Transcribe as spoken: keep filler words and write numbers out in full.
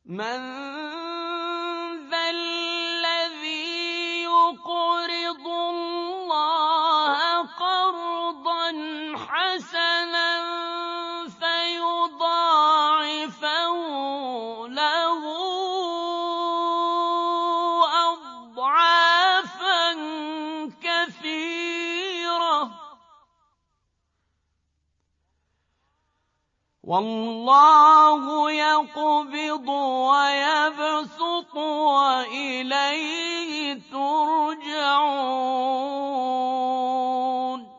مَّن ذَا الَّذِي يُقْرِضُ اللَّهَ قَرْضًا حَسَنًا فَيُضَاعِفَهُ لَهُ أَضْعَافًا كَثِيرَةً ۚ وَاللَّهُ يَقْبِضُ وَيَبْسُطُ وَإِلَيْهِ تُرْجَعُونَ